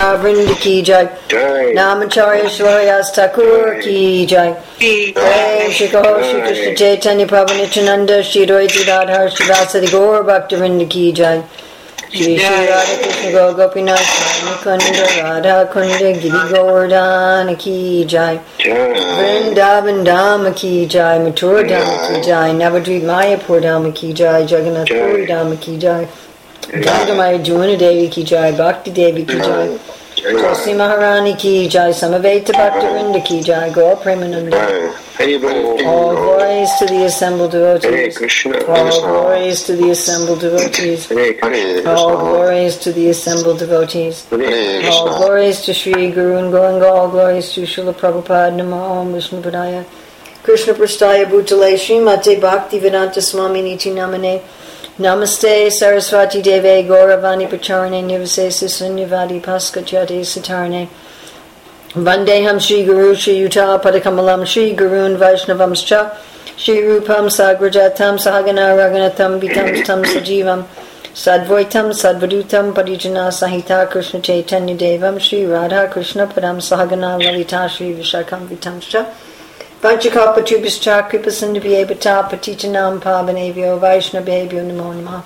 Vrinda ki jai. Namacharya Shvariyas Thakur ki jai. Prem Shri Kaho Shri Krishna Chaitanya Prabhu Nityananda Shri Advaita Gadadhar Shri Vasadi Gaur Bhakta Vrinda ki jai. Shri Shri Radha Krishna Gaur Gopinath Swami Kunda Radha Kunda Giri Govardhana ki jai. Vrindavan Dhama ki jai. Mathura Dhama ki jai. Navadvip Mayapur Dhama ki jai. Jagannath Puri Dhama ki jai. Gangamaya Jumana Devi ki jai. Bhakti Devi ki jai. Tulsi Maharani ki jai. Samaveta Bhakta Vrinda ki jai. Gaur Premananda. All glories to the assembled devotees. All glories to the assembled devotees. All glories to the assembled devotees. All glories to Sri Guru and Gauranga. All glories to Srila Prabhupada. Namo Om Vishnu Padaya Krishna Prasthaya Bhutale Srimate Bhakti Vedanta Swami Niti Namane. Namaste Saraswati Deve Gauravani Pacharane Nivasesa Sunyavadi Paskachate Satarane. Vandeham Shri Guru Shri Yuta Padakamalam Shri Gurun Vaishnavamscha Shri Rupam Sagrajatam Sahagana Raganatam Vitam Tam Sajivam Sadvoitam Sadvadutam Parijana Sahita Krishna Chaitanya Devam Shri Radha Krishna Padam Sahagana Lalita Shri Vishakam Vitamscha Vanchakapatubhischa Kripasindhaviyebhata Patitanam Pavanevyo Vaishnavebhyo Namo Namaha.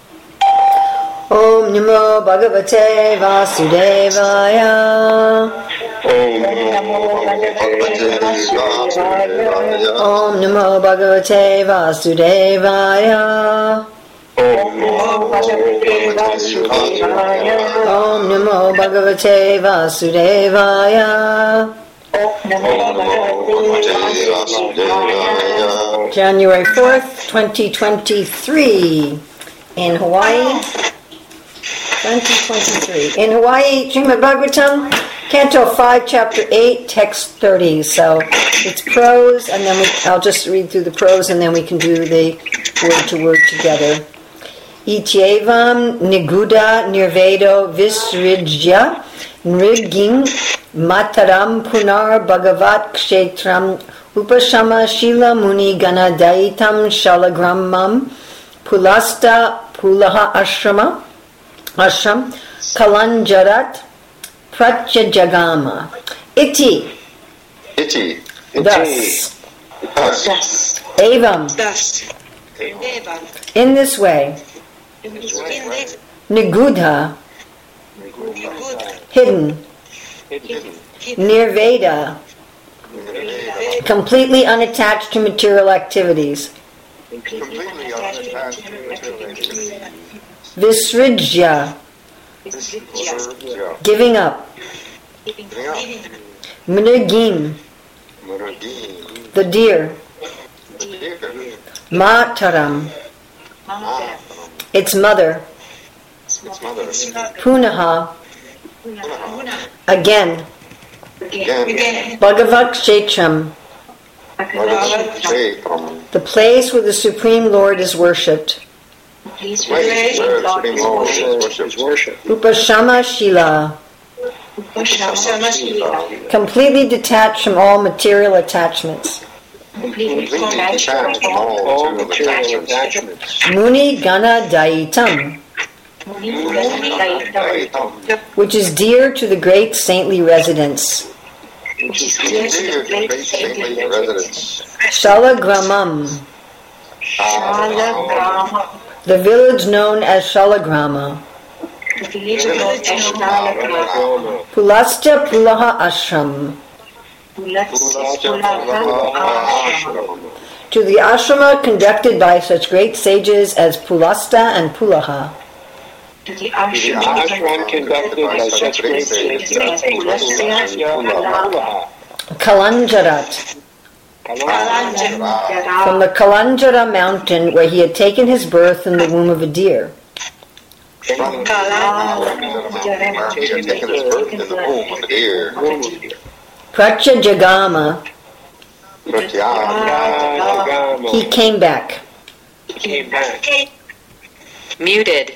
Om Namo Bhagavate Vasudevaya. Om Namo Bhagavate Vasudevaya. Om Namo Bhagavate Vasudevaya. January 4th, 2023 in Hawaii. 2023. In Hawaii, Srimad Bhagavatam, Canto 5, Chapter 8, Text 30. So it's prose, and then I'll just read through the prose, and then we can do the word-to-word together. Ityevam niguda nirvedo visrijya nriging mataram punar bhagavat kshetram upashama shila muni ganadaitam shalagramam pulasta pulaha ashram kalanjarat pratyajagama. Iti. Thus. Evam. In this way. Nigudha. Hidden. Nirveda. Completely unattached to material activities. Visrijya. Giving up. Mrigim. The deer. Mataram. Its mother. Punaha. Again. Bhagavat Kshetram. The place where the Supreme Lord is worshipped. Upashama Shila. Completely detached from all material attachments. Muni Gana Daitam, which is dear to the great saintly residence. Shalagramam, the village known as Shalagrama. Pulastya Pulaha Ashram, to the ashrama conducted by such great sages as Pulasta and Pulaha. Kalanjarat, from the Kalanjara mountain where he had taken his birth in the womb of a deer. Pratyajagama, he came back. Muted.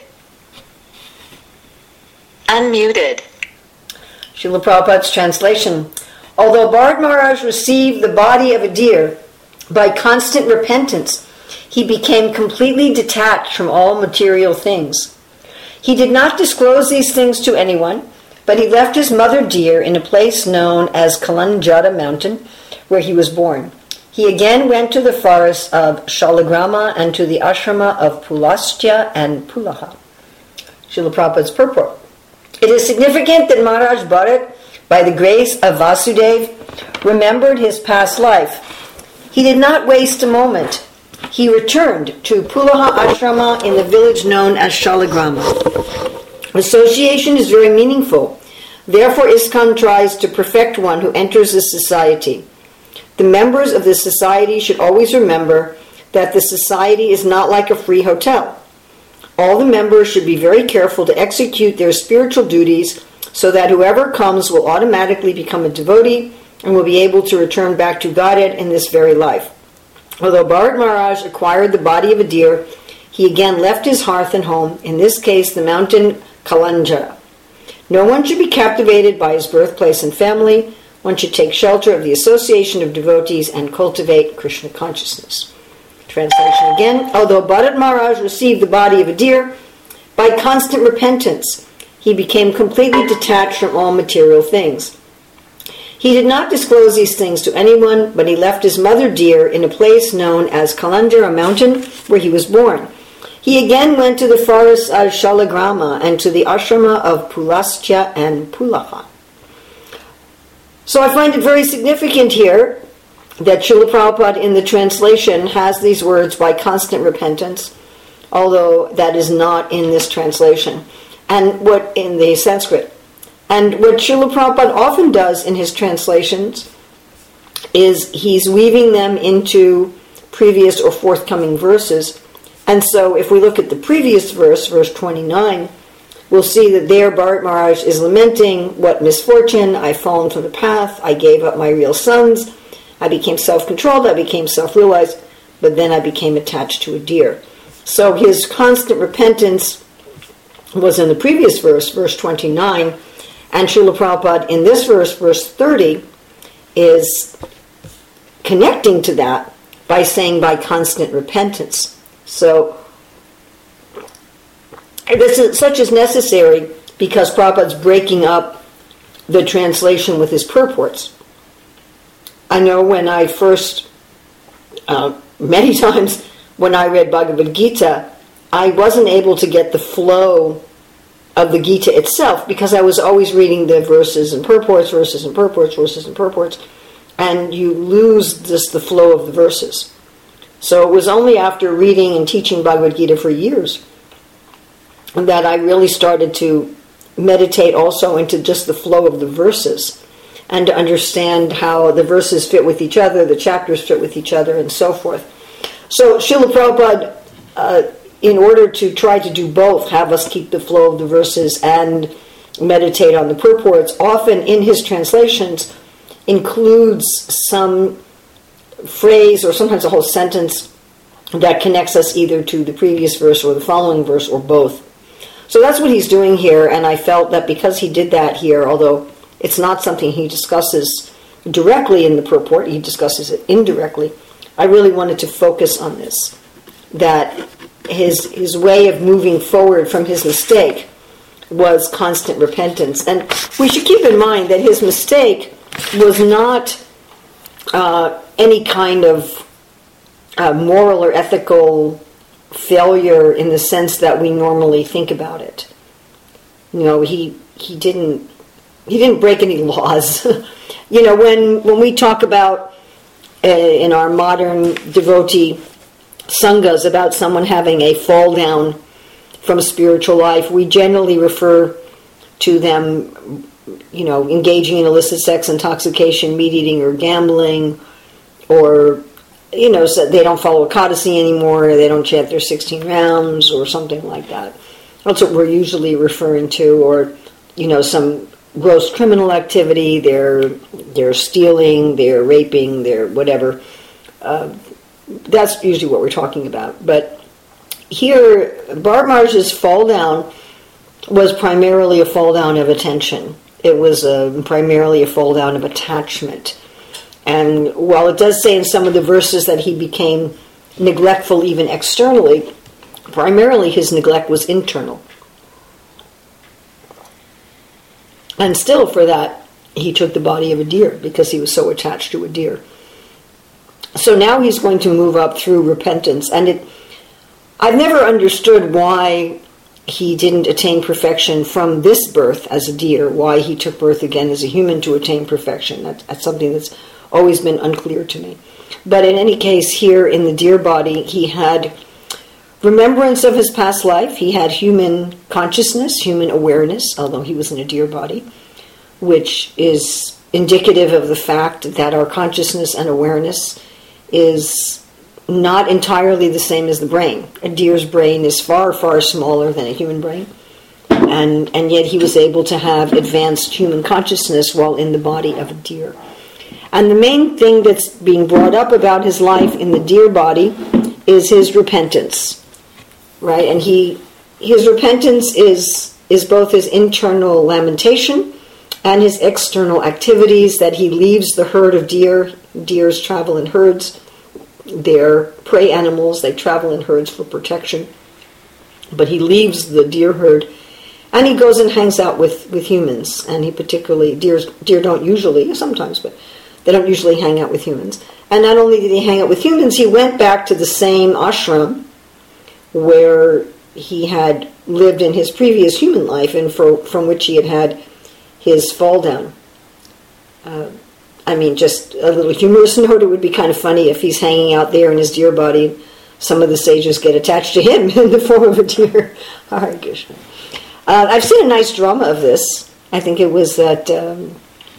Unmuted. Srila Prabhupada's translation. Although Bharat Maharaj received the body of a deer, by constant repentance, he became completely detached from all material things. He did not disclose these things to anyone, but he left his mother dear in a place known as Kalanjara mountain, where he was born. He again went to the forests of Shalagrama and to the ashrama of Pulastya and Pulaha. Srila Prabhupada's purport. It is significant that Maharaj Bharat, by the grace of Vasudeva, remembered his past life. He did not waste a moment. He returned to Pulaha Ashrama in the village known as Shalagrama. Association is very meaningful. Therefore, ISKCON tries to perfect one who enters the society. The members of the society should always remember that the society is not like a free hotel. All the members should be very careful to execute their spiritual duties so that whoever comes will automatically become a devotee and will be able to return back to Godhead in this very life. Although Bharat Maharaj acquired the body of a deer, he again left his hearth and home, in this case the mountain Kalanjara. No one should be captivated by his birthplace and family. One should take shelter of the association of devotees and cultivate Krishna consciousness. Translation again. Although Bharat Maharaj received the body of a deer, by constant repentance, he became completely detached from all material things. He did not disclose these things to anyone, but he left his mother dear in a place known as Kalanjara mountain, where he was born. He again went to the forests of Shalagrama and to the ashrama of Pulastya and Pulaha. So I find it very significant here that Srila Prabhupada in the translation has these words, by constant repentance, although that is not in this translation, and what in the Sanskrit. And what Srila Prabhupada often does in his translations is he's weaving them into previous or forthcoming verses. And so if we look at the previous verse, verse 29, we'll see that there Bharat Maharaj is lamenting, what misfortune, I've fallen from the path, I gave up my real sons, I became self-controlled, I became self-realized, but then I became attached to a deer. So his constant repentance was in the previous verse, verse 29, and Srila Prabhupada in this verse, verse 30, is connecting to that by saying by constant repentance. So this is such as necessary because Prabhupada's breaking up the translation with his purports. I know when I first, many times when I read Bhagavad Gita, I wasn't able to get the flow of the Gita itself because I was always reading the verses and purports, verses and purports, verses and purports, and you lose just the flow of the verses. So it was only after reading and teaching Bhagavad Gita for years that I really started to meditate also into just the flow of the verses and to understand how the verses fit with each other, the chapters fit with each other, and so forth. So Srila Prabhupada, in order to try to do both, have us keep the flow of the verses and meditate on the purports, often in his translations includes some phrase or sometimes a whole sentence that connects us either to the previous verse or the following verse or both. So that's what he's doing here, and I felt that because he did that here, although it's not something he discusses directly in the purport, he discusses it indirectly, I really wanted to focus on this, that his way of moving forward from his mistake was constant repentance. And we should keep in mind that his mistake was not any kind of moral or ethical failure in the sense that we normally think about it. You know, he didn't break any laws. You know, when we talk about in our modern devotee sanghas about someone having a fall down from spiritual life, we generally refer to them, you know, engaging in illicit sex, intoxication, meat eating, or gambling, or, you know, so they don't follow Ekadasi anymore, or they don't chant their 16 rounds, or something like that. That's what we're usually referring to, or, you know, some gross criminal activity, they're stealing, they're raping, they're whatever. That's usually what we're talking about. But here, Bharat Maharaj's fall down was primarily a fall down of attention. It was primarily a fall down of attachment. And while it does say in some of the verses that he became neglectful even externally, primarily his neglect was internal. And still for that, he took the body of a deer because he was so attached to a deer. So now he's going to move up through repentance. And I've never understood why he didn't attain perfection from this birth as a deer, why he took birth again as a human to attain perfection. That's something that's always been unclear to me. But in any case, here in the deer body, he had remembrance of his past life. He had human consciousness, human awareness, although he was in a deer body, which is indicative of the fact that our consciousness and awareness is not entirely the same as the brain. A deer's brain is far, far smaller than a human brain. And yet he was able to have advanced human consciousness while in the body of a deer. And the main thing that's being brought up about his life in the deer body is his repentance. Right? And his repentance is both his internal lamentation and his external activities, that he leaves the herd of deer. Deers travel in herds. They're prey animals. They travel in herds for protection. But he leaves the deer herd and he goes and hangs out with humans. And he particularly, deer don't usually, sometimes, but they don't usually hang out with humans. And not only did he hang out with humans, he went back to the same ashram where he had lived in his previous human life and from which he had his fall down. Just a little humorous note, it would be kind of funny if he's hanging out there in his deer body, some of the sages get attached to him in the form of a deer. Hare Krishna. I've seen a nice drama of this. I think it was at the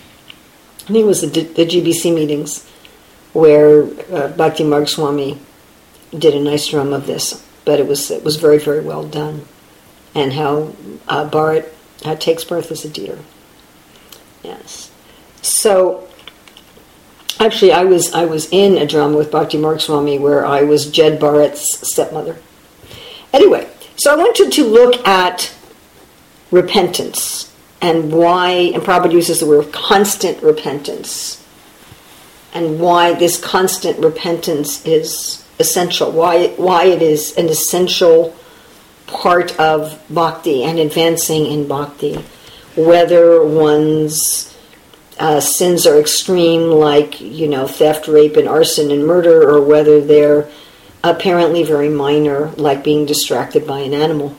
GBC meetings where Bhakti Marg Swami did a nice drama of this. But it was very, very well done. And how Bharat takes birth as a deer. Yes. So, actually, I was in a drama with Bhakti Marg Swami where I was Jed Bharat's stepmother. Anyway, so I wanted to look at repentance and why, and Prabhupada uses the word constant repentance, and why this constant repentance is essential, why it is an essential part of bhakti and advancing in bhakti, whether one's sins are extreme, like theft, rape, and arson and murder, or whether they're apparently very minor, like being distracted by an animal.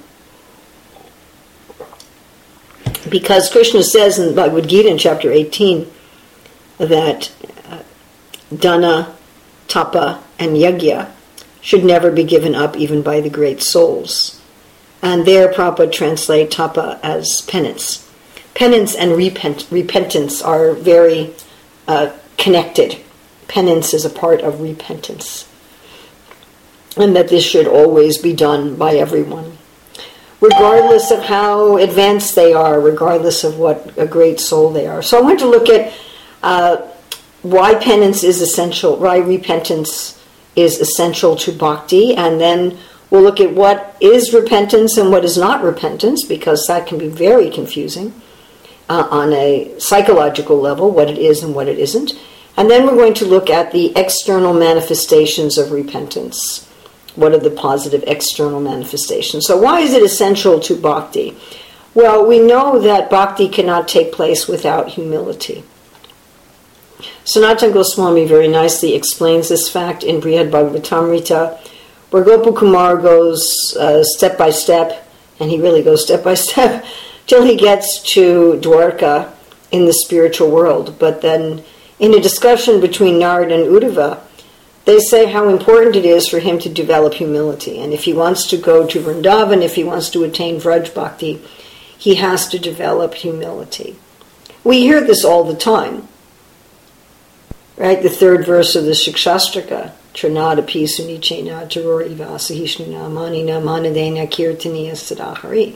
Because Krishna says in Bhagavad Gita in chapter 18 that dana, tapa, and yajna should never be given up even by the great souls. And there Prabhupada translate tapa as penance. Penance and repentance are very connected. Penance is a part of repentance. And that this should always be done by everyone, regardless of how advanced they are, regardless of what a great soul they are. So I want to look at why penance is essential, why repentance is essential to bhakti, and then we'll look at what is repentance and what is not repentance, because that can be very confusing on a psychological level, what it is and what it isn't. And then we're going to look at the external manifestations of repentance. What are the positive external manifestations? So why is it essential to bhakti? Well, we know that bhakti cannot take place without humility. Sanatana Goswami very nicely explains this fact in Brihad Bhagavatamrita, where Gopakumar goes step by step, and he really goes step by step, till he gets to Dwarka in the spiritual world. But then in a discussion between Narad and Uddhava, they say how important it is for him to develop humility. And if he wants to go to Vrindavan, if he wants to attain Vraj Bhakti, he has to develop humility. We hear this all the time. Right? The third verse of the Shikshastrika, Trinadapi Sunichena Tarori Vasahishnuna Manina Manadena Kirtaniya Sadahari.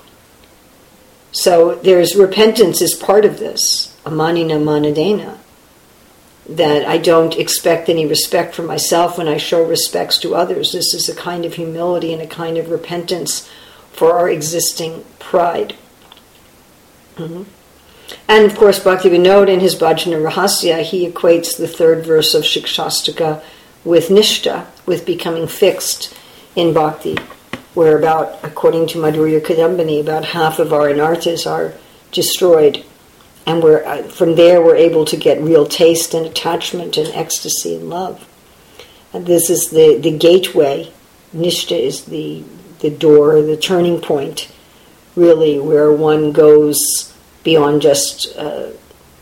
So there's repentance is part of this, Amanina Manadena, that I don't expect any respect for myself when I show respects to others. This is a kind of humility and a kind of repentance for our existing pride. Mm-hmm. And of course, Bhaktivinoda in his Bhajana Rahasya, he equates the third verse of Shikshastika with Nishta, with becoming fixed in bhakti, where according to Madhurya Kadambini, about half of our anarthas are destroyed And from there we're able to get real taste and attachment and ecstasy and love. And this is the gateway. Nishta is the door, the turning point, really, where one goes beyond just where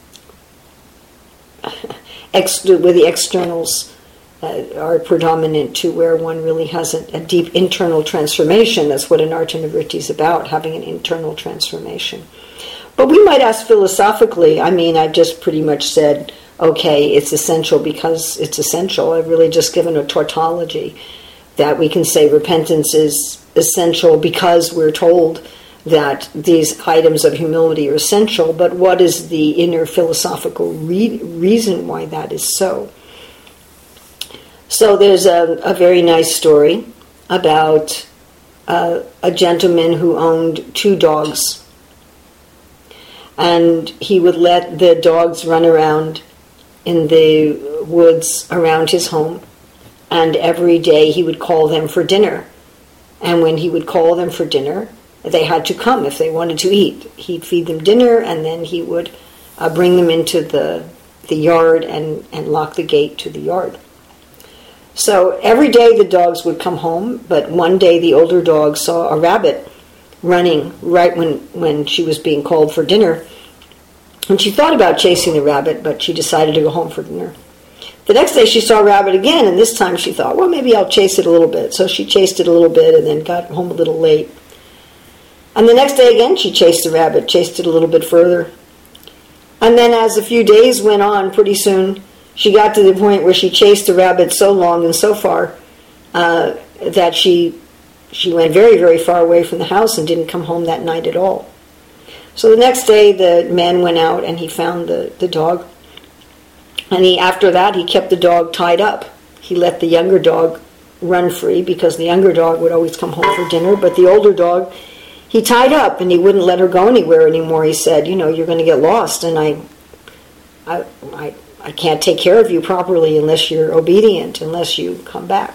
the externals are predominant, to where one really has a deep internal transformation. That's what Anartha Nivritti is about, having an internal transformation. But we might ask philosophically, I've just pretty much said, okay, it's essential because it's essential. I've really just given a tautology that we can say repentance is essential because we're told that these items of humility are essential, but what is the inner philosophical reason why that is so? So there's a very nice story about a gentleman who owned 2 dogs. And he would let the dogs run around in the woods around his home. And every day he would call them for dinner. And when he would call them for dinner, they had to come if they wanted to eat. He'd feed them dinner, and then he would bring them into the yard and lock the gate to the yard. So every day the dogs would come home, but one day the older dog saw a rabbit running right when she was being called for dinner. And she thought about chasing the rabbit, but she decided to go home for dinner. The next day she saw a rabbit again, and this time she thought, well, maybe I'll chase it a little bit. So she chased it a little bit and then got home a little late. And the next day again she chased the rabbit, chased it a little bit further. And then as a few days went on, pretty soon she got to the point where she chased the rabbit so long and so far that she went very, very far away from the house and didn't come home that night at all. So the next day the man went out and he found the dog. And after that he kept the dog tied up. He let the younger dog run free because the younger dog would always come home for dinner. But the older dog he tied up, and he wouldn't let her go anywhere anymore. He said, you're going to get lost, and I can't take care of you properly unless you're obedient, unless you come back.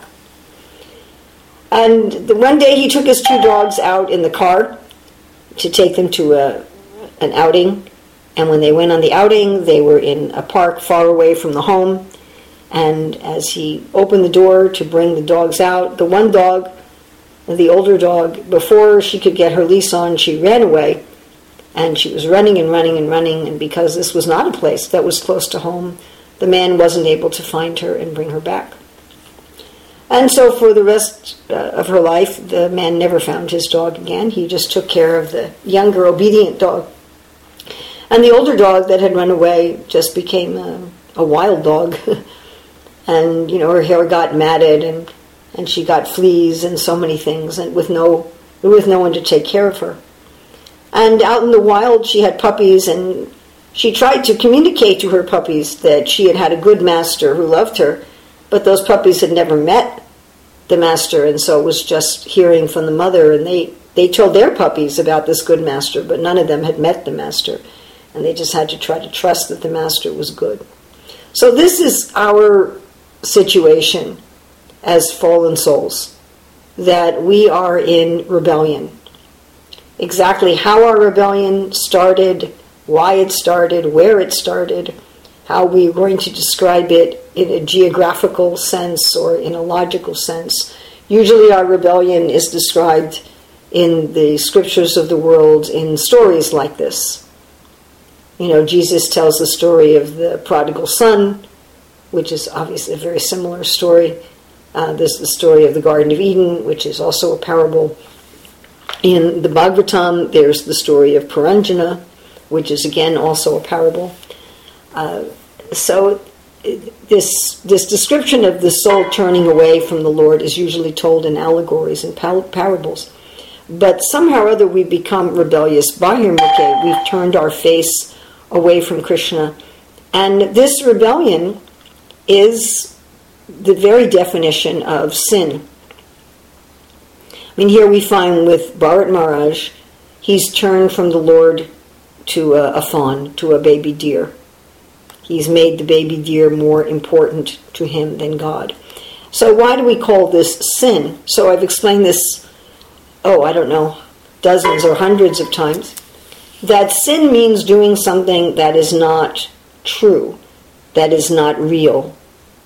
And one day he took his 2 dogs out in the car to take them to an outing. And when they went on the outing, they were in a park far away from the home. And as he opened the door to bring the dogs out, the one dog, the older dog, before she could get her leash on, she ran away. And she was running and running and running. And because this was not a place that was close to home, the man wasn't able to find her and bring her back. And so for the rest of her life, the man never found his dog again. He just took care of the younger, obedient dog. And the older dog that had run away just became a wild dog. And, her hair got matted and she got fleas and so many things, and with no one to take care of her. And out in the wild, she had puppies, and she tried to communicate to her puppies that she had had a good master who loved her, but those puppies had never met the master, and so it was just hearing from the mother, and they told their puppies about this good master, but none of them had met the master, and they just had to try to trust that the master was good. So this is our situation as fallen souls, that we are in rebellion. Exactly how our rebellion started, why it started, where it started, how we're going to describe it in a geographical sense or in a logical sense. Usually our rebellion is described in the scriptures of the world in stories like this. Jesus tells the story of the prodigal son, which is obviously a very similar story. There's the story of the Garden of Eden, which is also a parable. In the Bhagavatam, there's the story of Puranjana, which is again also a parable. So this description of the soul turning away from the Lord is usually told in allegories and parables. But somehow or other we become rebellious. Bahirmukhe, we've turned our face away from Krishna. And this rebellion is the very definition of sin. Here we find with Bharat Maharaj, he's turned from the Lord to a fawn, to a baby deer. He's made the baby deer more important to him than God. So why do we call this sin? So I've explained this, dozens or hundreds of times. that sin means doing something that is not true, that is not real.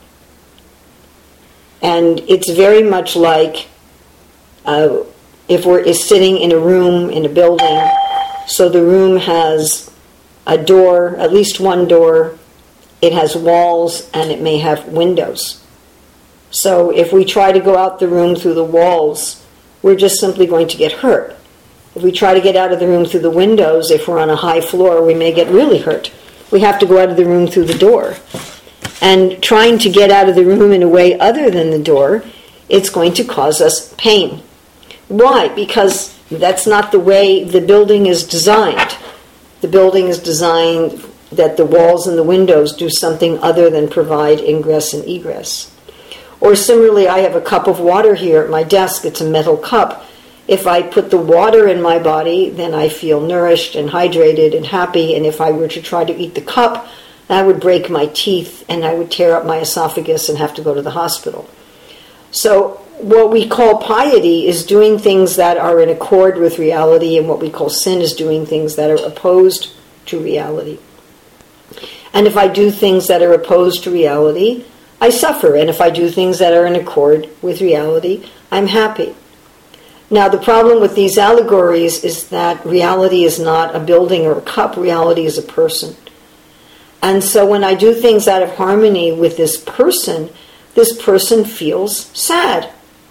And it's very much like if we're sitting in a room, in a building, so the room has a door, at least one door, it has walls, and it may have windows. So if we try to go out the room through the walls, we're just simply going to get hurt. If we try to get out of the room through the windows, if we're on a high floor, we may get really hurt. We have to go out of the room through the door. And trying to get out of the room in a way other than the door, it's going to cause us pain. Why? Because that's not the way the building is designed. The building is designed that the walls and the windows do something other than provide ingress and egress. Or similarly, I have a cup of water here at my desk. It's a metal cup. If I put the water in my body, then I feel nourished and hydrated and happy. And if I were to try to eat the cup, I would break my teeth and I would tear up my esophagus and have to go to the hospital. So what we call piety is doing things that are in accord with reality, and what we call sin is doing things that are opposed to reality. And if I do things that are opposed to reality, I suffer. And if I do things that are in accord with reality, I'm happy. Now, the problem with these allegories is that reality is not a building or a cup. Reality is a person. And so when I do things out of harmony with this person feels sad.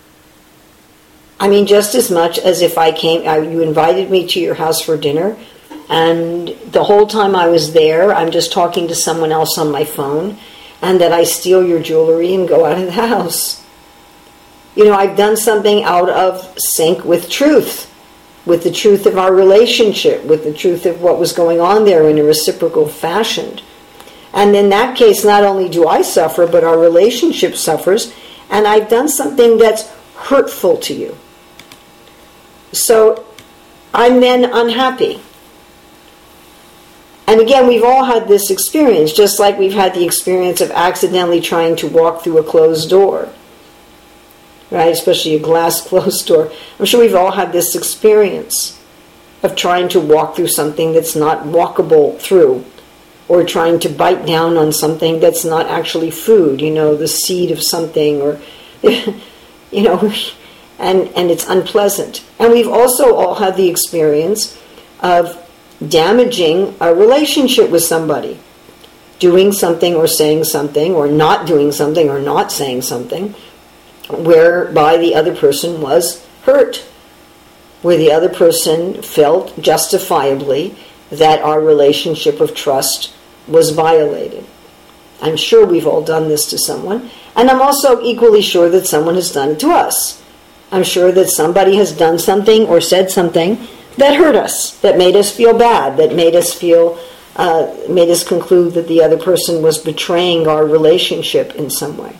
I mean, just as much as if you invited me to your house for dinner, and the whole time I was there, I'm just talking to someone else on my phone, and that I steal your jewelry and go out of the house. You know, I've done something out of sync with truth, with the truth of our relationship, with the truth of what was going on there in a reciprocal fashion. And in that case, not only do I suffer, but our relationship suffers, and I've done something that's hurtful to you. So I'm then unhappy. And again, we've all had this experience, just like we've had the experience of accidentally trying to walk through a closed door. Right? Especially a glass closed door. I'm sure we've all had this experience of trying to walk through something that's not walkable through, or trying to bite down on something that's not actually food, the seed of something, or, and it's unpleasant. And we've also all had the experience of damaging a relationship with somebody, doing something or saying something, or not doing something or not saying something, whereby the other person was hurt, where the other person felt justifiably that our relationship of trust was violated. I'm sure we've all done this to someone, and I'm also equally sure that someone has done it to us. I'm sure that somebody has done something or said something that hurt us, that made us feel bad, that made us conclude that the other person was betraying our relationship in some way.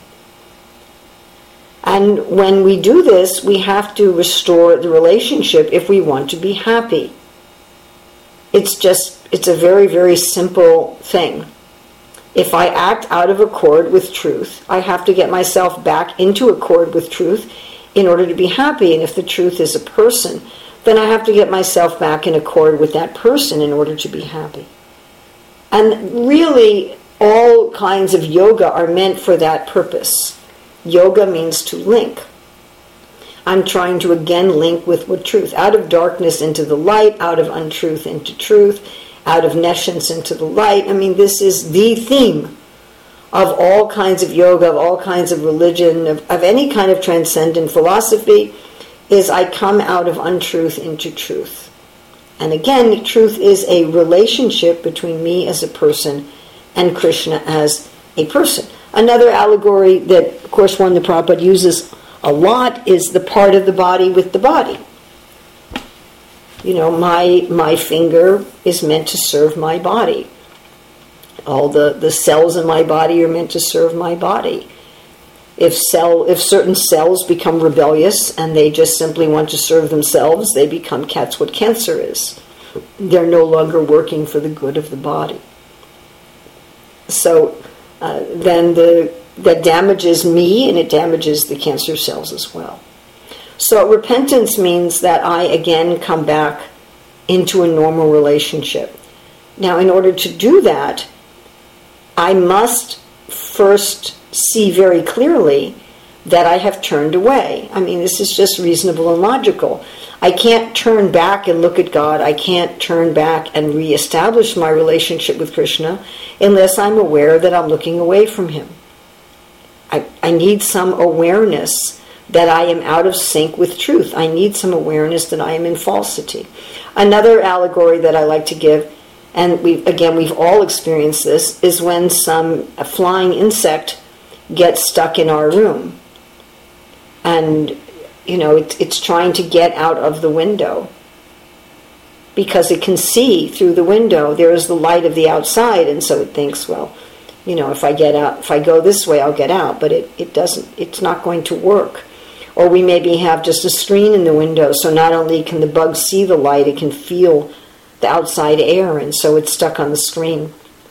And when we do this, we have to restore the relationship if we want to be happy. It's a very, very simple thing. If I act out of accord with truth, I have to get myself back into accord with truth in order to be happy. And if the truth is a person, then I have to get myself back in accord with that person in order to be happy. And really, all kinds of yoga are meant for that purpose. Yoga means to link. I'm trying to again link with what truth. Out of darkness into the light, out of untruth into truth, out of nescience into the light. I mean, this is the theme of all kinds of yoga, of all kinds of religion, of any kind of transcendent philosophy, is I come out of untruth into truth. And again, truth is a relationship between me as a person and Krishna as a person. Another allegory that, of course, one the Prabhupada uses a lot is the part of the body with the body. My finger is meant to serve my body. All the cells in my body are meant to serve my body. If certain cells become rebellious and they just simply want to serve themselves, they become that's what cancer is. They're no longer working for the good of the body. So then that damages me, and it damages the cancer cells as well. So repentance means that I again come back into a normal relationship. Now, in order to do that, I must first see very clearly that I have turned away. I mean, this is just reasonable and logical. I can't turn back and look at God. I can't turn back and reestablish my relationship with Krishna unless I'm aware that I'm looking away from him. I need some awareness that I am out of sync with truth. I need some awareness that I am in falsity. Another allegory that I like to give, and we've all experienced this, is when a flying insect gets stuck in our room. And, it's trying to get out of the window because it can see through the window. There is the light of the outside, and so it thinks, well, if I go this way, I'll get out. But it doesn't, it's not going to work. Or we maybe have just a screen in the window, so not only can the bug see the light, it can feel the outside air, and so it's stuck on the screen.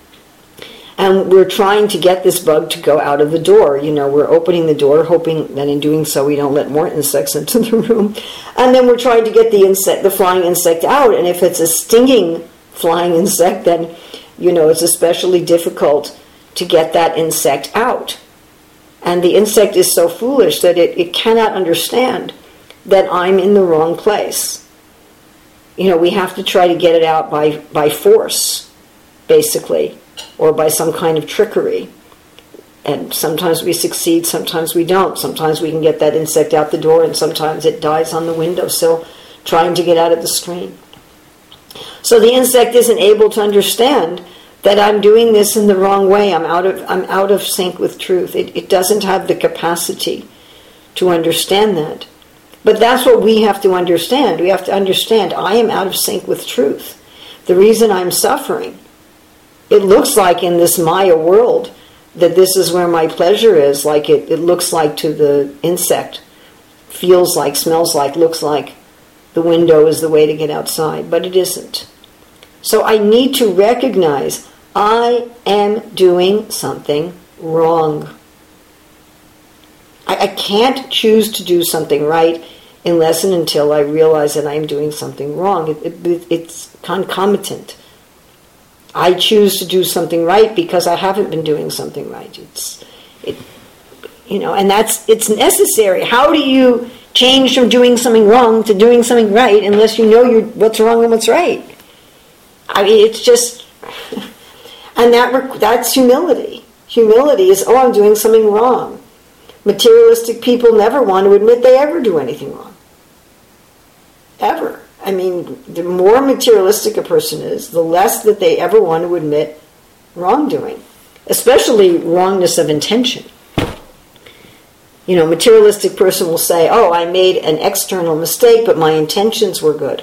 And we're trying to get this bug to go out of the door. We're opening the door, hoping that in doing so we don't let more insects into the room. And then we're trying to get the flying insect out. And if it's a stinging flying insect, then, it's especially difficult to get that insect out. And the insect is so foolish that it cannot understand that I'm in the wrong place. We have to try to get it out by force, basically, or by some kind of trickery. And sometimes we succeed, sometimes we don't. Sometimes we can get that insect out the door, and sometimes it dies on the windowsill trying to get out of the screen. So the insect isn't able to understand that I'm doing this in the wrong way. I'm out of sync with truth. It doesn't have the capacity to understand that. But that's what we have to understand. We have to understand I am out of sync with truth. The reason I'm suffering, it looks like in this Maya world that this is where my pleasure is, like it looks like to the insect, feels like, smells like, looks like the window is the way to get outside, but it isn't. So I need to recognize I am doing something wrong. I can't choose to do something right unless and until I realize that I am doing something wrong. It's concomitant. I choose to do something right because I haven't been doing something right. And it's necessary. How do you change from doing something wrong to doing something right unless you know what's wrong and what's right? I mean, it's just, and that's humility. Humility is, I'm doing something wrong. Materialistic people never want to admit they ever do anything wrong. Ever. I mean, the more materialistic a person is, the less that they ever want to admit wrongdoing, especially wrongness of intention. Materialistic person will say, I made an external mistake, but my intentions were good.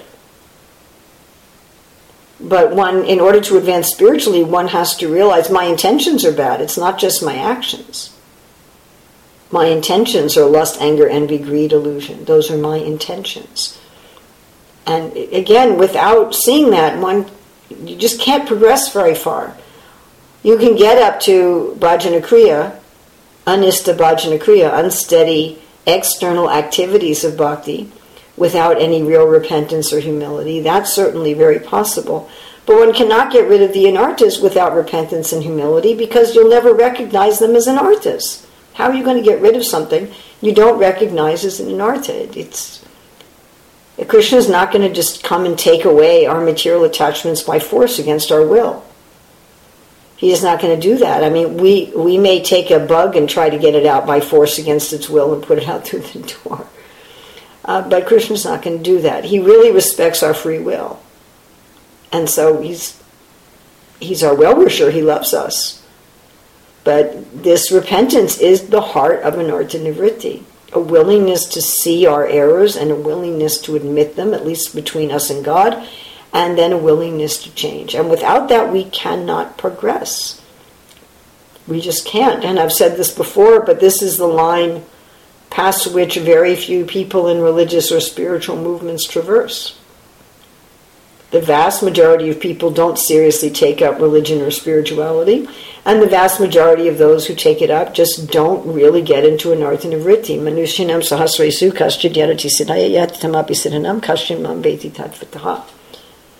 But in order to advance spiritually, one has to realize my intentions are bad. It's not just my actions. My intentions are lust, anger, envy, greed, illusion. Those are my intentions. And again, without seeing that, you just can't progress very far. You can get up to bhajana kriya, anista bhajana kriya, unsteady external activities of bhakti, without any real repentance or humility. That's certainly very possible. But one cannot get rid of the anarthas without repentance and humility because you'll never recognize them as anarthas. How are you going to get rid of something you don't recognize as an anartha? Krishna is not going to just come and take away our material attachments by force against our will. He is not going to do that. I mean, we may take a bug and try to get it out by force against its will and put it out through the door. But Krishna's not going to do that. He really respects our free will. And so he's our well-wisher. He loves us. But this repentance is the heart of anartha nivritti. A willingness to see our errors and a willingness to admit them, at least between us and God, and then a willingness to change. And without that, we cannot progress. We just can't. And I've said this before, but this is the line past which very few people in religious or spiritual movements traverse. The vast majority of people don't seriously take up religion or spirituality, and the vast majority of those who take it up just don't really get into anartha nivritti. Manusyanam sahasresu kaschid yarati siddhaya yat tamapi siddhanam kaschid mam veti tatvataha.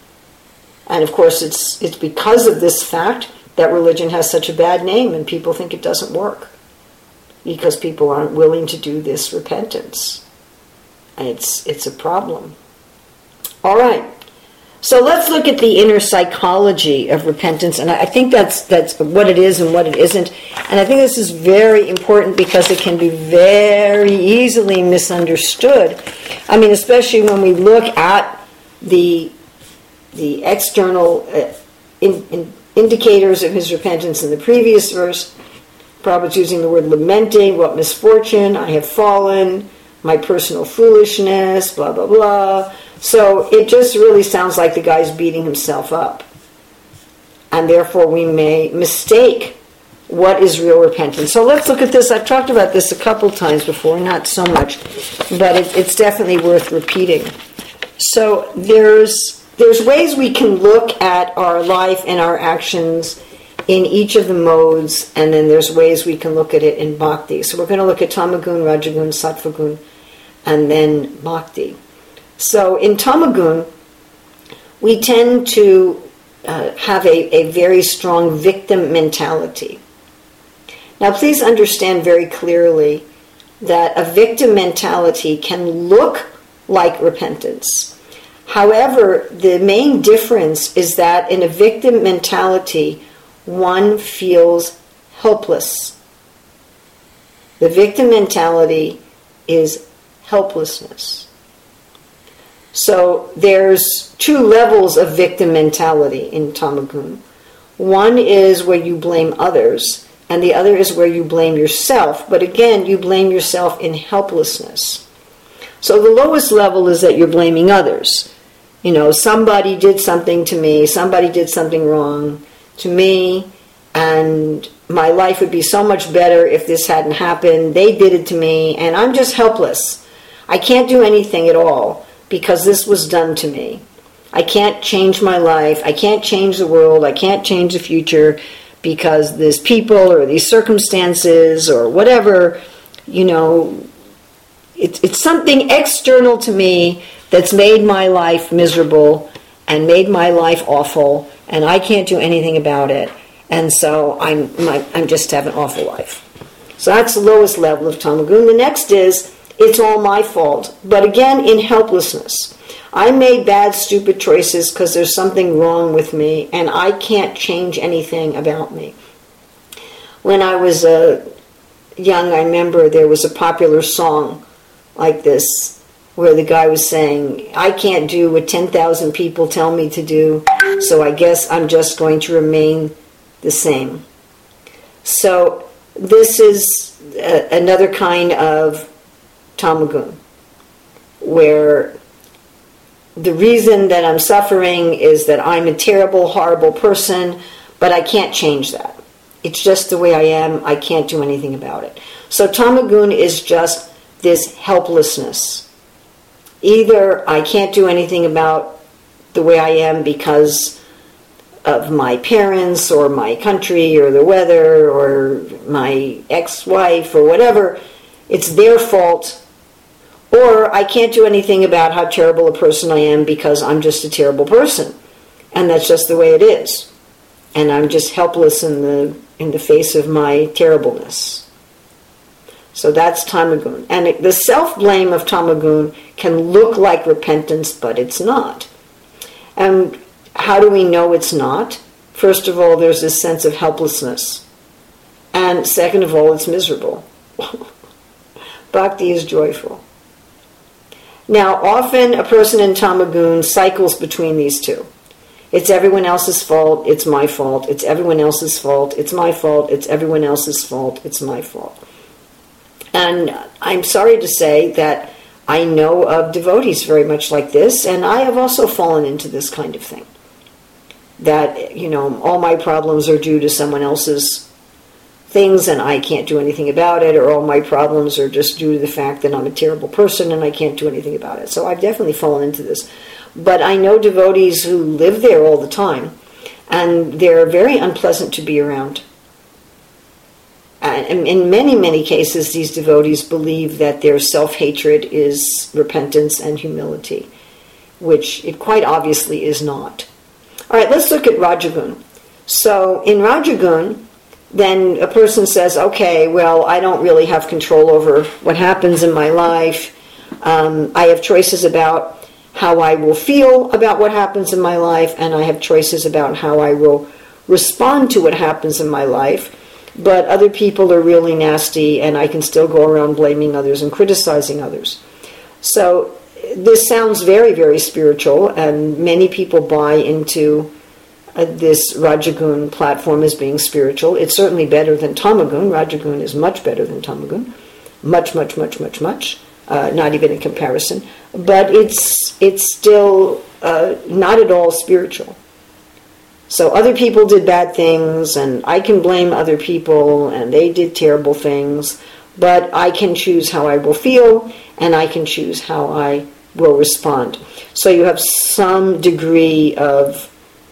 And of course, it's because of this fact that religion has such a bad name and people think it doesn't work. Because people aren't willing to do this repentance. And it's a problem. All right. So let's look at the inner psychology of repentance. And I think that's what it is and what it isn't. And I think this is very important because it can be very easily misunderstood. I mean, especially when we look at the external indicators of his repentance in the previous verse. Prabhupada's using the word lamenting, what misfortune, I have fallen, my personal foolishness, blah, blah, blah. So it just really sounds like the guy's beating himself up. And therefore we may mistake what is real repentance. So let's look at this. I've talked about this a couple times before, not so much, but it's definitely worth repeating. So there's ways we can look at our life and our actions in each of the modes, and then there's ways we can look at it in bhakti. So we're going to look at tamagun, rajagun, sattvagun, and then bhakti. So in tamagun, we tend to have a very strong victim mentality. Now please understand very clearly that a victim mentality can look like repentance. However, the main difference is that in a victim mentality, one feels helpless. The victim mentality is helplessness. So there's two levels of victim mentality in tamagun. One is where you blame others, and the other is where you blame yourself. But again, you blame yourself in helplessness. So the lowest level is that you're blaming others. You know, somebody did something to me, somebody did something wrong to me, and my life would be so much better if this hadn't happened. They did it to me, and I'm just helpless. I can't do anything at all because this was done to me. I can't change my life. I can't change the world. I can't change the future because these people or these circumstances or whatever, you know, it's something external to me that's made my life miserable and made my life awful, and I can't do anything about it. And so I'm just have an awful life. So that's the lowest level of tamagun. The next is, it's all my fault. But again, in helplessness. I made bad, stupid choices because there's something wrong with me, and I can't change anything about me. When I was young, I remember there was a popular song like this, where the guy was saying, I can't do what 10,000 people tell me to do, so I guess I'm just going to remain the same. So this is another kind of tamagun, where the reason that I'm suffering is that I'm a terrible, horrible person, but I can't change that. It's just the way I am. I can't do anything about it. So tamagun is just this helplessness. Either I can't do anything about the way I am because of my parents or my country or the weather or my ex-wife or whatever, it's their fault, or I can't do anything about how terrible a person I am because I'm just a terrible person, and that's just the way it is, and I'm just helpless in the face of my terribleness. So that's tamagun. And the self-blame of tamagun can look like repentance, but it's not. And how do we know it's not? First of all, there's this sense of helplessness. And second of all, it's miserable. Bhakti is joyful. Now, often a person in tamagun cycles between these two. It's everyone else's fault, it's my fault. It's everyone else's fault, it's my fault. It's everyone else's fault, it's my fault. And I'm sorry to say that I know of devotees very much like this, and I have also fallen into this kind of thing. That, you know, all my problems are due to someone else's things and I can't do anything about it, or all my problems are just due to the fact that I'm a terrible person and I can't do anything about it. So I've definitely fallen into this. But I know devotees who live there all the time, and they're very unpleasant to be around. And in many, many cases, these devotees believe that their self-hatred is repentance and humility, which it quite obviously is not. All right, let's look at Rajagun. So in Rajagun, then a person says, okay, well, I don't really have control over what happens in my life. I have choices about how I will feel about what happens in my life, and I have choices about how I will respond to what happens in my life. But other people are really nasty, and I can still go around blaming others and criticizing others. So this sounds very, very spiritual, and many people buy into this Rajagun platform as being spiritual. It's certainly better than Tamagun. Rajagun is much better than Tamagun. Much, much, much, much, much. Not even in comparison. But it's still not at all spiritual. So other people did bad things, and I can blame other people, and they did terrible things, but I can choose how I will feel, and I can choose how I will respond. So you have some degree of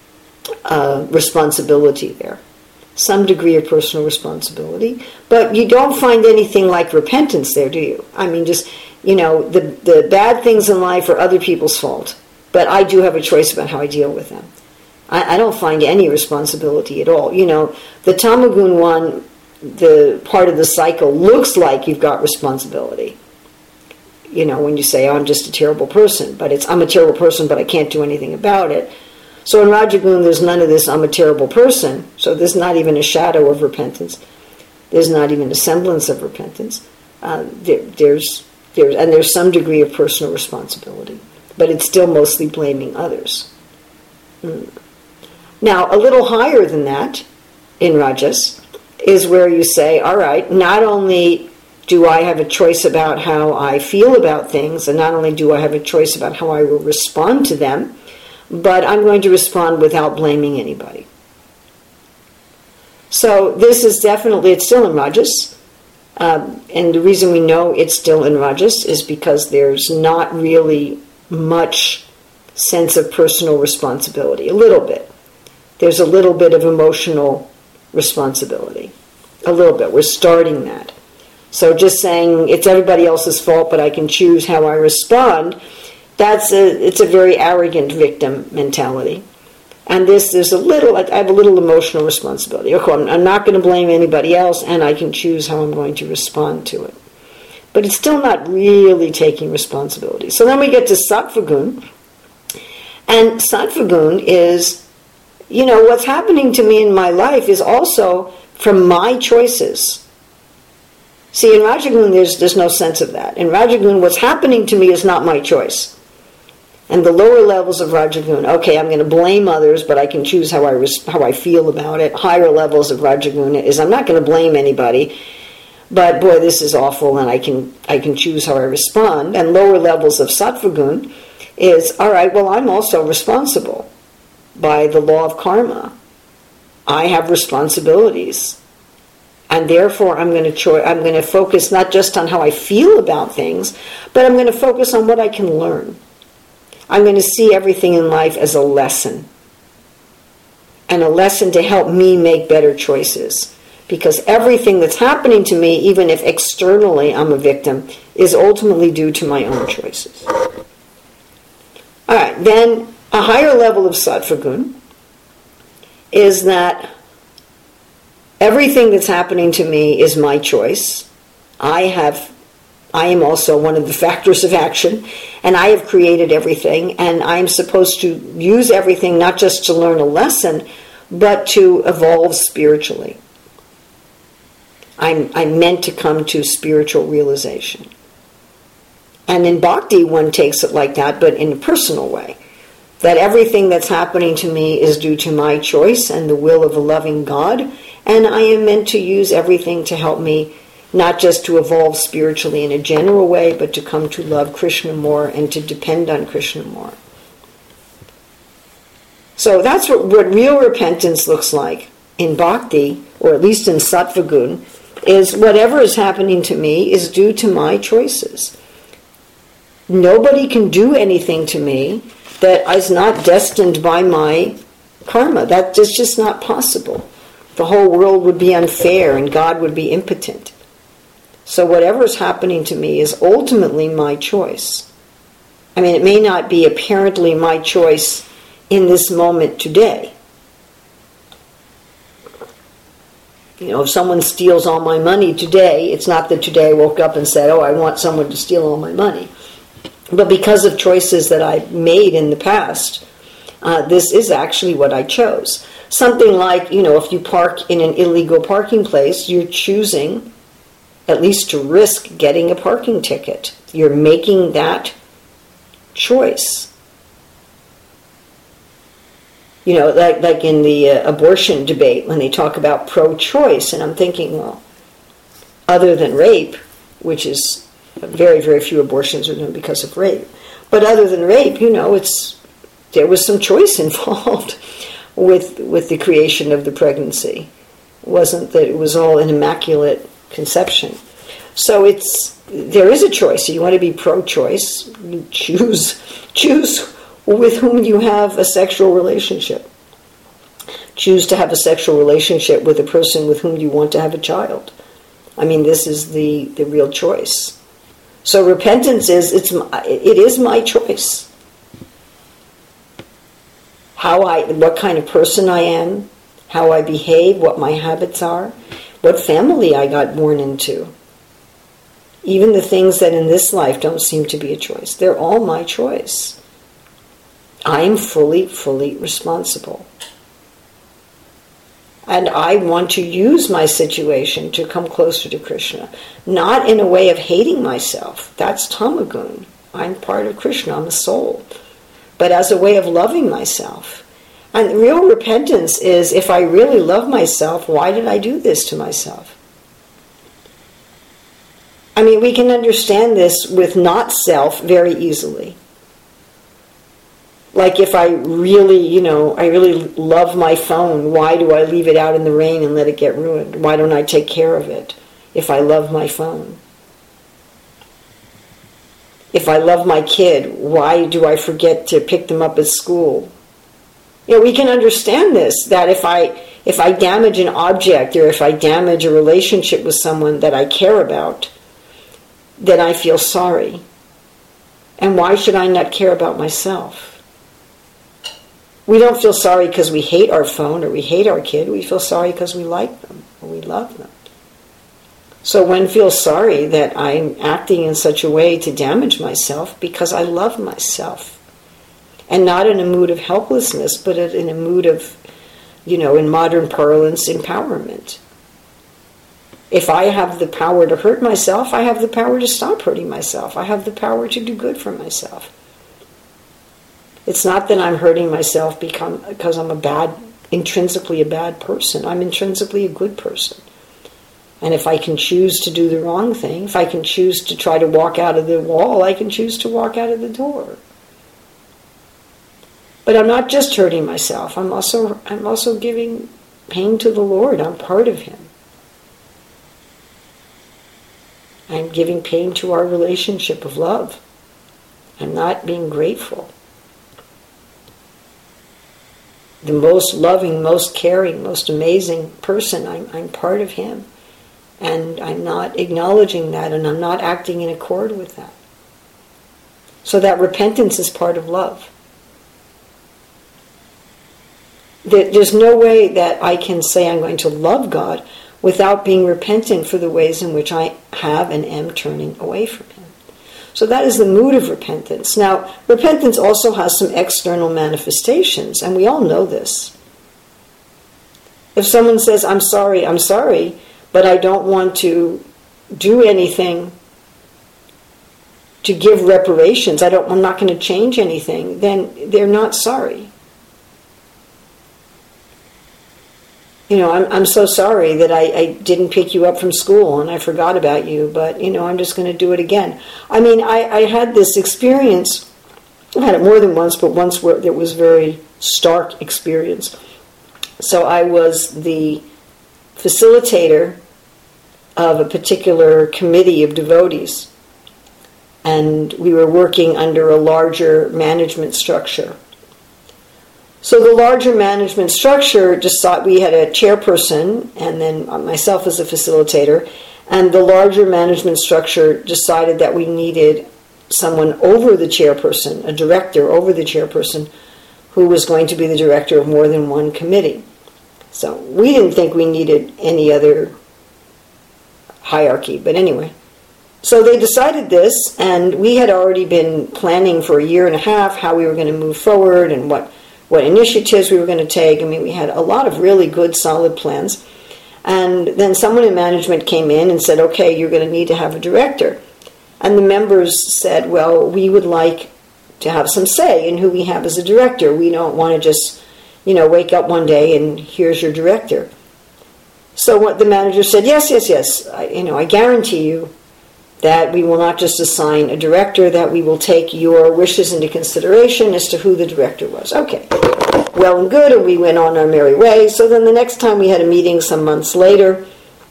responsibility there. Some degree of personal responsibility. But you don't find anything like repentance there, do you? I mean, just, the bad things in life are other people's fault. But I do have a choice about how I deal with them. I don't find any responsibility at all. The Tamagun one, the part of the cycle looks like you've got responsibility. When you say, I'm just a terrible person. But I'm a terrible person, but I can't do anything about it. So in Rajagun, there's none of this, I'm a terrible person. So there's not even a shadow of repentance. There's not even a semblance of repentance. There's some degree of personal responsibility. But it's still mostly blaming others. Now, a little higher than that, in Rajas, is where you say, all right, not only do I have a choice about how I feel about things, and not only do I have a choice about how I will respond to them, but I'm going to respond without blaming anybody. So this is definitely, it's still in Rajas. And the reason we know it's still in Rajas is because there's not really much sense of personal responsibility. A little bit. There's a little bit of emotional responsibility. A little bit. We're starting that. So just saying it's everybody else's fault, but I can choose how I respond, it's a very arrogant victim mentality. And I have a little emotional responsibility. Okay, I'm not going to blame anybody else, and I can choose how I'm going to respond to it. But it's still not really taking responsibility. So then we get to Sattvagun. And Sattvagun is, what's happening to me in my life is also from my choices. See, in Rajagun, there's no sense of that. In Rajagun, what's happening to me is not my choice. And the lower levels of Rajagun, okay, I'm going to blame others, but I can choose how I feel about it. Higher levels of Rajagun is I'm not going to blame anybody, but boy, this is awful, and I can choose how I respond. And lower levels of Sattvagun is, all right, well, I'm also responsible by the law of karma. I have responsibilities. And therefore, I'm going to focus not just on how I feel about things, but I'm going to focus on what I can learn. I'm going to see everything in life as a lesson. And a lesson to help me make better choices. Because everything that's happening to me, even if externally I'm a victim, is ultimately due to my own choices. All right, then a higher level of Sattvagun is that everything that's happening to me is my choice. I am also one of the factors of action, and I have created everything, and I'm supposed to use everything not just to learn a lesson, but to evolve spiritually. I'm meant to come to spiritual realization. And in Bhakti, one takes it like that, but in a personal way. That everything that's happening to me is due to my choice and the will of a loving God, and I am meant to use everything to help me not just to evolve spiritually in a general way, but to come to love Krishna more and to depend on Krishna more. So that's what real repentance looks like in Bhakti, or at least in Sattvagun, is whatever is happening to me is due to my choices. Nobody can do anything to me that is not destined by my karma. That is just not possible. The whole world would be unfair and God would be impotent. So whatever is happening to me is ultimately my choice. I mean, it may not be apparently my choice in this moment today. If someone steals all my money today, it's not that today I woke up and said, I want someone to steal all my money. But because of choices that I made in the past, this is actually what I chose. Something like, if you park in an illegal parking place, you're choosing at least to risk getting a parking ticket. You're making that choice. Like in the abortion debate, when they talk about pro-choice, and I'm thinking, well, other than rape, which is very, very few abortions are done because of rape, but other than rape, there was some choice involved with the creation of the pregnancy. It wasn't that it was all an immaculate conception. So there is a choice. So you want to be pro-choice, you choose with whom you have a sexual relationship. Choose to have a sexual relationship with a person with whom you want to have a child. This is the real choice. So repentance it is my choice. What kind of person I am, how I behave, what my habits are, what family I got born into. Even the things that in this life don't seem to be a choice. They're all my choice. I am fully, fully responsible. And I want to use my situation to come closer to Krishna. Not in a way of hating myself. That's tamagun. I'm part of Krishna. I'm a soul. But as a way of loving myself. And real repentance is, if I really love myself, why did I do this to myself? We can understand this with not self very easily. Like if I really, I really love my phone, why do I leave it out in the rain and let it get ruined? Why don't I take care of it if I love my phone? If I love my kid, why do I forget to pick them up at school? We can understand this, that if I damage an object or if I damage a relationship with someone that I care about, then I feel sorry. And why should I not care about myself? We don't feel sorry because we hate our phone or we hate our kid. We feel sorry because we like them or we love them. So one feels sorry that I'm acting in such a way to damage myself because I love myself. And not in a mood of helplessness, but in a mood of, in modern parlance, empowerment. If I have the power to hurt myself, I have the power to stop hurting myself. I have the power to do good for myself. It's not that I'm hurting myself because I'm intrinsically a bad person. I'm intrinsically a good person. And if I can choose to do the wrong thing, if I can choose to try to walk out of the wall, I can choose to walk out of the door. But I'm not just hurting myself. I'm also giving pain to the Lord. I'm part of Him. I'm giving pain to our relationship of love. I'm not being grateful. The most loving, most caring, most amazing person, I'm part of Him. And I'm not acknowledging that, and I'm not acting in accord with that. So that repentance is part of love. There's no way that I can say I'm going to love God without being repentant for the ways in which I have and am turning away from Him. So that is the mood of repentance. Now, repentance also has some external manifestations, and we all know this. If someone says, I'm sorry, but I don't want to do anything to give reparations, I'm not going to change anything, then they're not sorry. I'm so sorry that I didn't pick you up from school and I forgot about you, but, I'm just going to do it again. I had this experience, I've had it more than once, but once where it was very stark experience. So I was the facilitator of a particular committee of devotees, and we were working under a larger management structure. So the larger management structure decided, we had a chairperson and then myself as a facilitator, and the larger management structure decided that we needed someone over the chairperson, a director over the chairperson, who was going to be the director of more than one committee. So we didn't think we needed any other hierarchy, but anyway. So they decided this, and we had already been planning for a year and a half how we were going to move forward and what initiatives we were going to take. I mean, we had a lot of really good, solid plans. And then someone in management came in and said, okay, you're going to need to have a director. And the members said, well, we would like to have some say in who we have as a director. We don't want to just, wake up one day and here's your director. So what the manager said, yes. I guarantee you that we will not just assign a director, that we will take your wishes into consideration as to who the director was. Okay, well and good, and we went on our merry way. So then the next time we had a meeting some months later,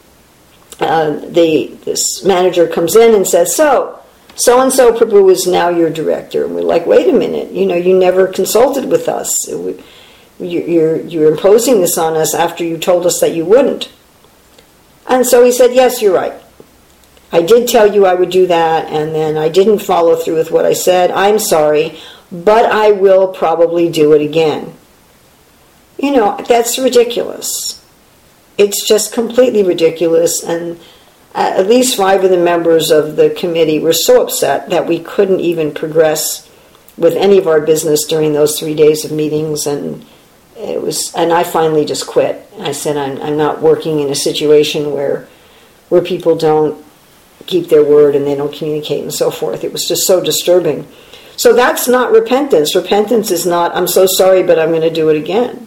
this manager comes in and says, so-and-so Prabhu is now your director. And we're like, wait a minute, you never consulted with us. You're imposing this on us after you told us that you wouldn't. And so he said, yes, you're right. I did tell you I would do that, and then I didn't follow through with what I said. I'm sorry, but I will probably do it again. That's ridiculous. It's just completely ridiculous, and at least 5 of the members of the committee were so upset that we couldn't even progress with any of our business during those 3 days of meetings, and I finally just quit. I said, I'm not working in a situation where people don't keep their word and they don't communicate and so forth. It was just so disturbing. So that's not repentance. Repentance is not, I'm so sorry, but I'm going to do it again.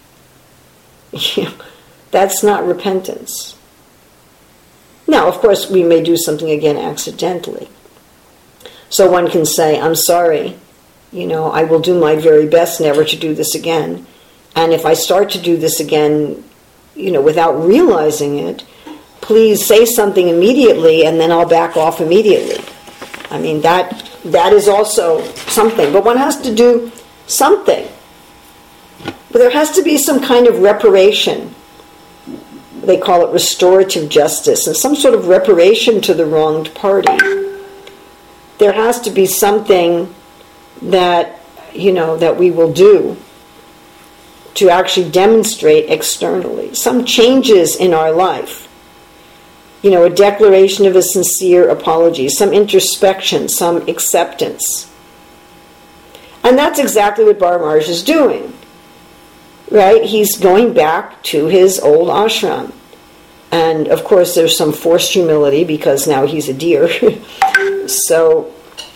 That's not repentance. Now, of course, we may do something again accidentally. So one can say, I'm sorry, I will do my very best never to do this again. And if I start to do this again, without realizing it, please say something immediately, and then I'll back off immediately. I mean, that is also something. But one has to do something. But there has to be some kind of reparation. They call it restorative justice, and some sort of reparation to the wronged party. There has to be something that, that we will do to actually demonstrate externally some changes in our life. A declaration of a sincere apology, some introspection, some acceptance. And that's exactly what Bar Marj is doing. Right? He's going back to his old ashram. And of course there's some forced humility because now he's a deer. So,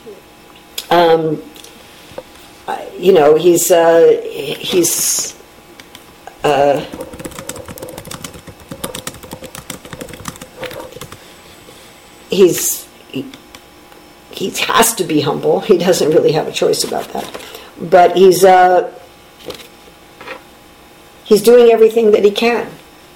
he has to be humble. He doesn't really have a choice about that. But he's doing everything that he can.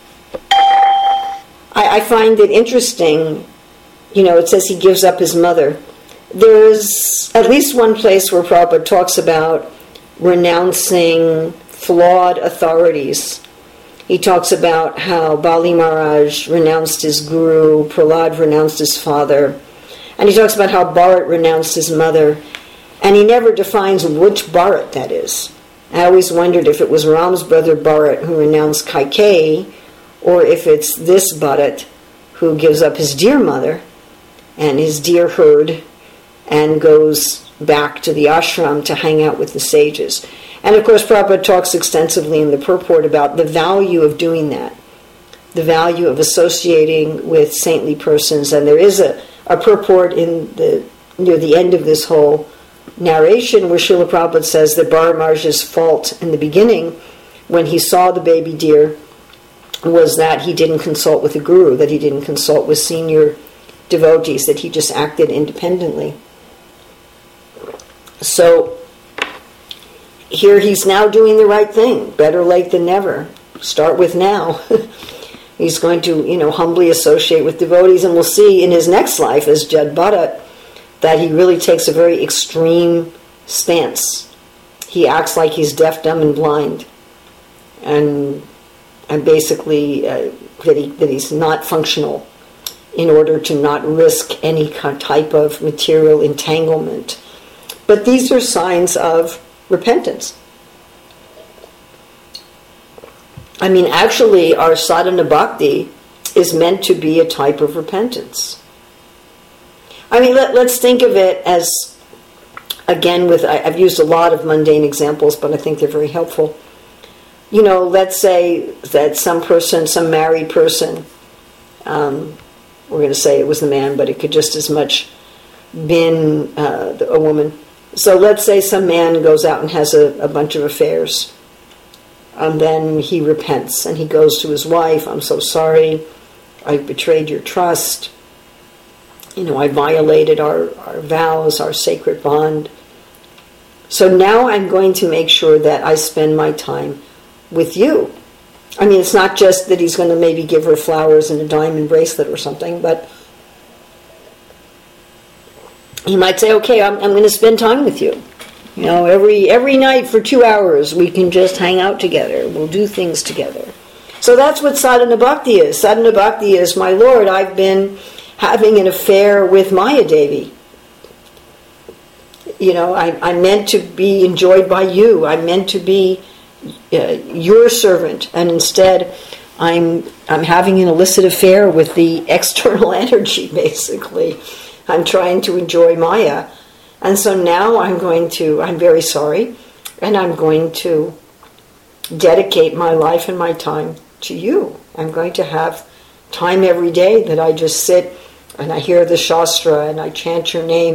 I find it interesting, it says he gives up his mother. There's at least one place where Prabhupada talks about renouncing flawed authorities. He talks about how Bali Maharaj renounced his guru, Prahlad renounced his father, and he talks about how Bharat renounced his mother, and he never defines which Bharat that is. I always wondered if it was Ram's brother Bharat who renounced Kaikeyi, or if it's this Bharat who gives up his dear mother and his dear herd and goes back to the ashram to hang out with the sages. And of course Prabhupada talks extensively in the purport about the value of doing that, the value of associating with saintly persons. And there is a purport in near the end of this whole narration where Srila Prabhupada says that Bar Marj's fault in the beginning, when he saw the baby deer, was that he didn't consult with the guru, that he didn't consult with senior devotees, that he just acted independently. So here he's now doing the right thing. Better late than never. Start with now. He's going to, humbly associate with devotees, and we'll see in his next life as Jad Bharat that he really takes a very extreme stance. He acts like he's deaf, dumb, and blind, and basically that he's not functional in order to not risk any type of material entanglement. But these are signs of repentance. I mean, actually, our sadhana bhakti is meant to be a type of repentance. I mean, let's think of it as, again, I've used a lot of mundane examples, but I think they're very helpful. You know, let's say that some married person, we're going to say it was the man, but it could just as much been a woman. So let's say some man goes out and has a bunch of affairs. And then he repents and he goes to his wife, I'm so sorry, I betrayed your trust. You know, I violated our vows, our sacred bond. So now I'm going to make sure that I spend my time with you. I mean, it's not just that he's going to maybe give her flowers and a diamond bracelet or something, but he might say, okay, I'm going to spend time with you. You know, every night for 2 hours we can just hang out together. We'll do things together. So that's what sadhana bhakti is. Sadhana bhakti is, my Lord, I've been having an affair with Maya Devi. You know, I'm meant to be enjoyed by you. I'm meant to be your servant, and instead I'm having an illicit affair with the external energy, basically. I'm trying to enjoy Maya. And so now I'm very sorry, and I'm going to dedicate my life and my time to you. I'm going to have time every day that I just sit and I hear the Shastra and I chant your name.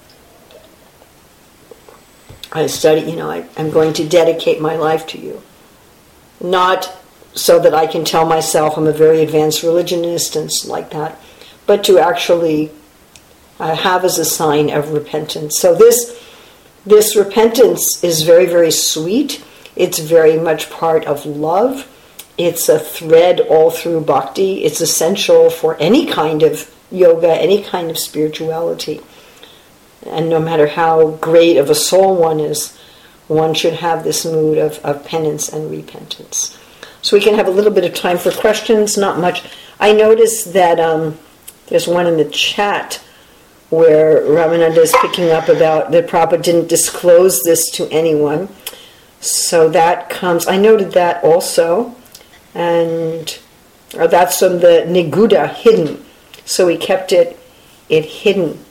I study, you know, I'm going to dedicate my life to you. Not so that I can tell myself I'm a very advanced religionist and like that, but to actually have as a sign of repentance. So this repentance is very, very sweet. It's very much part of love. It's a thread all through bhakti. It's essential for any kind of yoga, any kind of spirituality. And no matter how great of a soul one is, one should have this mood of penance and repentance. So we can have a little bit of time for questions, not much. I noticed that there's one in the chat where Ramananda is picking up about that Prabhupada didn't disclose this to anyone. So that comes, I noted that also, and that's from the Niguda, hidden. So he kept it hidden.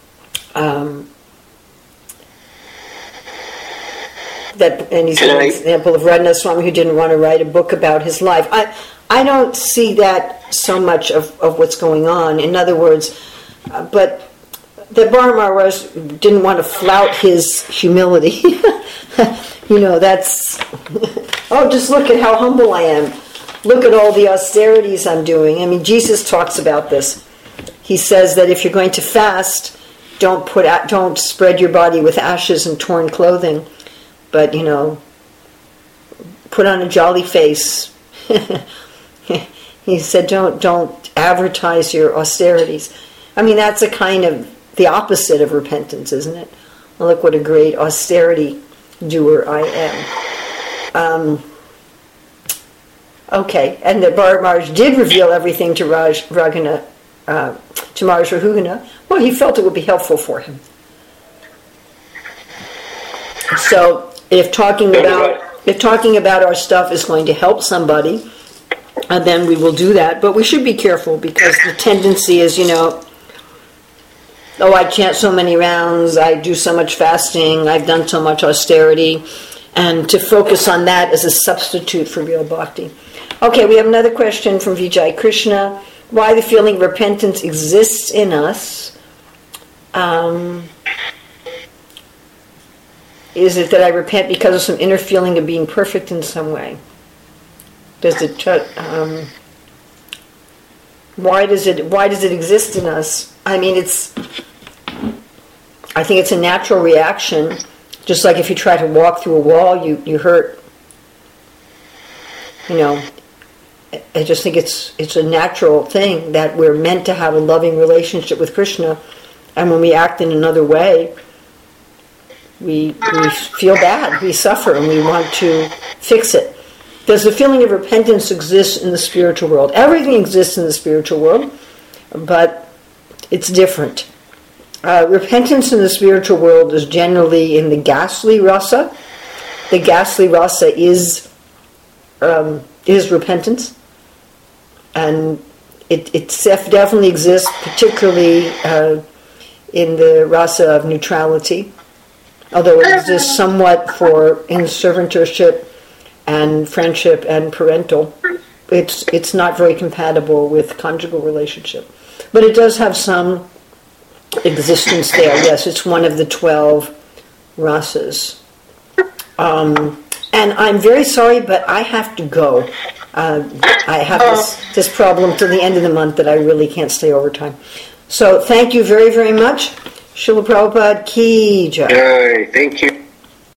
And he's an example of Radhanath Swami who didn't want to write a book about his life. I don't see that so much of what's going on. In other words, but that Bharat Maharaj didn't want to flout his humility. You know, that's, oh, just look at how humble I am. Look at all the austerities I'm doing. I mean, Jesus talks about this. He says that if you're going to fast, don't spread your body with ashes and torn clothing, but, you know, put on a jolly face. He said, don't advertise your austerities. I mean, that's a kind of the opposite of repentance, isn't it? Well, look what a great austerity doer I am. Okay, and that Bharat Maharaj did reveal everything to Maharaj Rahugana. Well, he felt it would be helpful for him. So, if talking about our stuff is going to help somebody, then we will do that. But we should be careful, because the tendency is, you know, oh, I chant so many rounds, I do so much fasting, I've done so much austerity, and to focus on that as a substitute for real bhakti. Okay, we have another question from Vijay Krishna. Why the feeling of repentance exists in us? Is it that I repent because of some inner feeling of being perfect in some way? Why does it exist in us? I mean, I think it's a natural reaction. Just like if you try to walk through a wall, you hurt. You know, I just think it's a natural thing that we're meant to have a loving relationship with Krishna, and when we act in another way, we feel bad, we suffer, and we want to fix it. Does the feeling of repentance exist in the spiritual world? Everything exists in the spiritual world, but it's different. Repentance in the spiritual world is generally in the ghastly rasa. The ghastly rasa is is repentance, and it definitely exists, particularly in the rasa of neutrality, although it exists somewhat in servantership and friendship and parental. It's not very compatible with conjugal relationship, but it does have some existence there. Yes, it's one of the 12 rasas. And I'm very sorry, but I have to go. I have this problem till the end of the month that I really can't stay overtime. So thank you very, very much. Srila Prabhupada Ki Jai. Jai. Thank you.